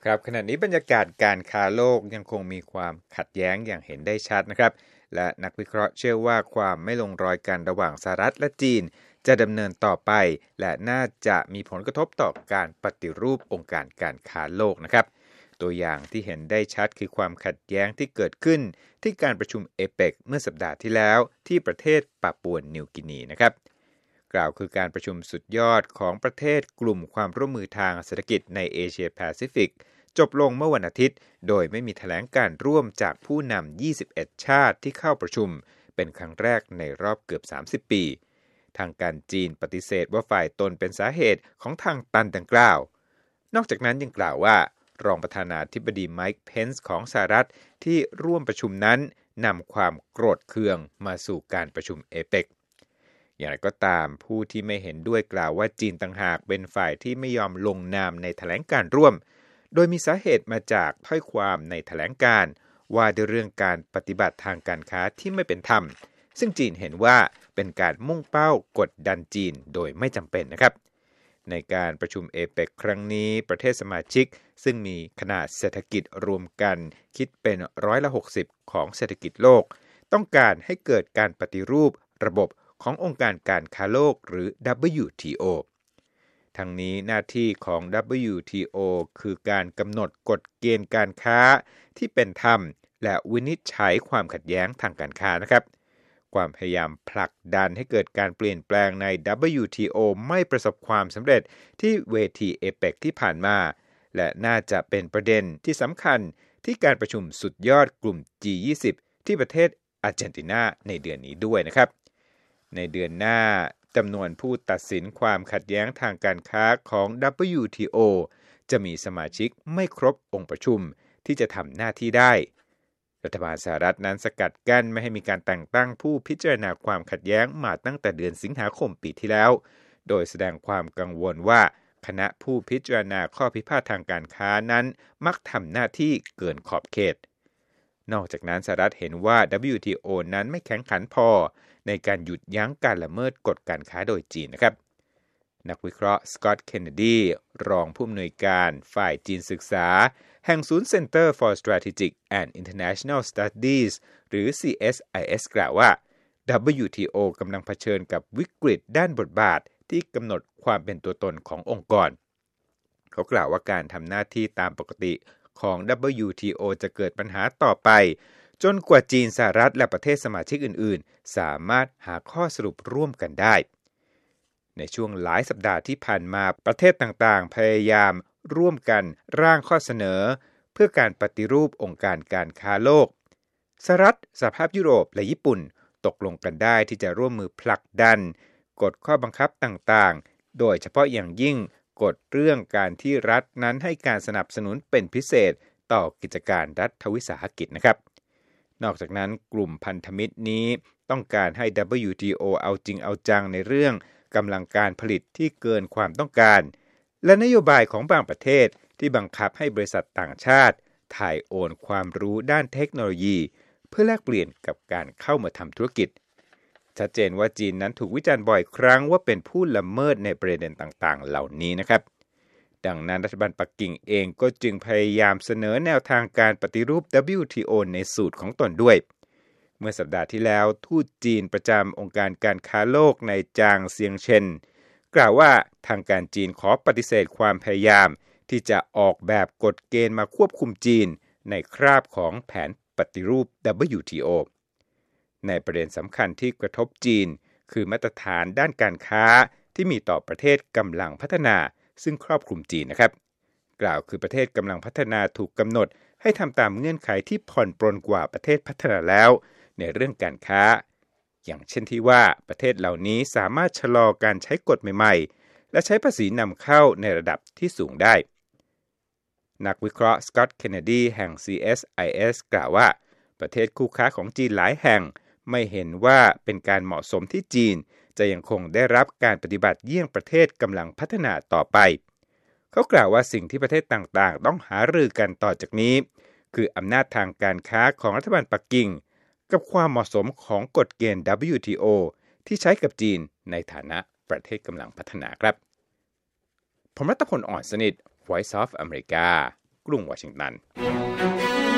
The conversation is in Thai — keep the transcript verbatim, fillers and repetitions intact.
ครับขณะนี้บรรยากาศการค้าโลกยังคงมีความขัดแย้งอย่างเห็นได้ชัดนะครับและนักวิเคราะห์เชื่อว่าความไม่ลงรอยกันระหว่างสหรัฐและจีนจะดำเนินต่อไปและน่าจะมีผลกระทบต่อการปฏิรูปองค์การการค้าโลกนะครับตัวอย่างที่เห็นได้ชัดคือความขัดแย้งที่เกิดขึ้นที่การประชุมเอเปกเมื่อสัปดาห์ที่แล้วที่ประเทศปาปัวนิวกินีนะครับกล่าวคือการประชุมสุดยอดของประเทศกลุ่มความร่วมมือทางเศรษฐกิจในเอเชียแปซิฟิกจบลงเมื่อวันอาทิตย์โดยไม่มีแถลงการร่วมจากผู้นำยี่สิบเอ็ดชาติที่เข้าประชุมเป็นครั้งแรกในรอบเกือบสามสิบปีทางการจีนปฏิเสธว่าฝ่ายตนเป็นสาเหตุของทางตันดังกล่าวนอกจากนั้นยังกล่าวว่ารองประธานาธิบดีไมค์เพนซ์ของสหรัฐที่ร่วมประชุมนั้นนำความโกรธเคืองมาสู่การประชุมเอเปกอย่างไรก็ตามผู้ที่ไม่เห็นด้วยกล่าวว่าจีนต่างหากเป็นฝ่ายที่ไม่ยอมลงนามในแถลงการร่วมโดยมีสาเหตุมาจากถ้อยความในแถลงการว่าด้วยเรื่องการปฏิบัติทางการค้าที่ไม่เป็นธรรมซึ่งจีนเห็นว่าเป็นการมุ่งเป้ากดดันจีนโดยไม่จำเป็นนะครับในการประชุมเอเปกครั้งนี้ประเทศสมาชิกซึ่งมีขนาดเศรษฐกิจรวมกันคิดเป็นร้อยละหกสิบของเศรษฐกิจโลกต้องการให้เกิดการปฏิรูประบบขององค์การการค้าโลกหรือ ดับเบิลยู ที โอ ทั้งนี้หน้าที่ของ ดับเบิลยู ที โอ คือการกำหนดกฎเกณฑ์การค้าที่เป็นธรรมและวินิจฉัยความขัดแย้งทางการค้านะครับความพยายามผลักดันให้เกิดการเปลี่ยนแปลงใน ดับเบิลยู ที โอ ไม่ประสบความสำเร็จที่เวทีเอเปกที่ผ่านมาและน่าจะเป็นประเด็นที่สำคัญที่การประชุมสุดยอดกลุ่ม จี ยี่สิบ ที่ประเทศอาร์เจนตินาในเดือนนี้ด้วยนะครับในเดือนหน้าจำนวนผู้ตัดสินความขัดแย้งทางการค้าของ ดับเบิลยู ที โอ จะมีสมาชิกไม่ครบองค์ประชุมที่จะทำหน้าที่ได้รัฐบาลสหรัฐนั้นสกัดกั้นไม่ให้มีการแต่งตั้งผู้พิจารณาความขัดแย้งมาตั้งแต่เดือนสิงหาคมปีที่แล้วโดยแสดงความกังวลว่าคณะผู้พิจารณาข้อพิพาททางการค้านั้นมักทำหน้าที่เกินขอบเขตนอกจากนั้นสหรัฐเห็นว่า ดับเบิลยู ที โอ นั้นไม่แข็งขันพอในการหยุดยั้งการละเมิดกฎการค้าโดยจีนนะครับนักวิเคราะห์สกอตต์เคนเนดีรองผู้อำนวยการฝ่ายจีนศึกษาแห่งศูนย์ Center for Strategic and International Studies หรือ ซี เอส ไอ เอส กล่าวว่า ดับเบิลยู ที โอ กำลังเผชิญกับวิกฤตด้านบทบาทที่กำหนดความเป็นตัวตนขององค์กรเขากล่าวว่าการทำหน้าที่ตามปกติของ ดับเบิลยู ที โอ จะเกิดปัญหาต่อไปจนกว่าจีนสหรัฐและประเทศสมาชิกอื่นๆสามารถหาข้อสรุปร่วมกันได้ในช่วงหลายสัปดาห์ที่ผ่านมาประเทศต่างๆพยายามร่วมกันร่างข้อเสนอเพื่อการปฏิรูปองค์การการค้าโลกสหรัฐสหภาพยุโรปและญี่ปุ่นตกลงกันได้ที่จะร่วมมือผลักดันกฎข้อบังคับต่างๆโดยเฉพาะอย่างยิ่งกฎเรื่องการที่รัฐนั้นให้การสนับสนุนเป็นพิเศษต่อกิจการรัฐวิสาหกิจนะครับนอกจากนั้นกลุ่มพันธมิตรนี้ต้องการให้ ดับเบิลยู ที โอ เอาจริงเอาจังในเรื่องกำลังการผลิตที่เกินความต้องการและนโยบายของบางประเทศที่บังคับให้บริษัทต่างชาติถ่ายโอนความรู้ด้านเทคโนโลยีเพื่อแลกเปลี่ยนกับการเข้ามาทำธุรกิจชัดเจนว่าจีนนั้นถูกวิจารณ์บ่อยครั้งว่าเป็นผู้ละเมิดในประเด็นต่างๆเหล่านี้นะครับดังนั้นรัฐบาลปักกิ่งเองก็จึงพยายามเสนอแนวทางการปฏิรูป ดับเบิลยู ที โอ ในสูตรของตนด้วยเมื่อสัปดาห์ที่แล้วทูตจีนประจำองค์การการค้าโลกในจางเซียงเชนกล่าวว่าทางการจีนขอปฏิเสธความพยายามที่จะออกแบบกฎเกณฑ์มาควบคุมจีนในคราบของแผนปฏิรูป ดับเบิลยู ที โอ ในประเด็นสำคัญที่กระทบจีนคือมาตรฐานด้านการค้าที่มีต่อประเทศกำลังพัฒนาซึ่งครอบคลุมจีนนะครับกล่าวคือประเทศกำลังพัฒนาถูกกำหนดให้ทำตามเงื่อนไขที่ผ่อนปรนกว่าประเทศพัฒนาแล้วในเรื่องการค้าอย่างเช่นที่ว่าประเทศเหล่านี้สามารถชะลอการใช้กฎใหม่ๆและใช้ภาษีนำเข้าในระดับที่สูงได้นักวิเคราะห์สกอตต์เคนเนดีแห่ง ซี เอส ไอ เอส กล่าวว่าประเทศคู่ค้าของจีนหลายแห่งไม่เห็นว่าเป็นการเหมาะสมที่จีนจะยังคงได้รับการปฏิบัติเยี่ยงประเทศกำลังพัฒนาต่อไปเขากล่าวว่าสิ่งที่ประเทศต่างๆต้องหารือกันต่อจากนี้คืออำนาจทางการค้าของรัฐบาลปักกิ่งกับความเหมาะสมของกฎเกณฑ์ ดับเบิลยู ที โอ ที่ใช้กับจีนในฐานะประเทศกำลังพัฒนาครับผมรัตพล อ่อนสนิท Voice of America กรุงวอชิงตัน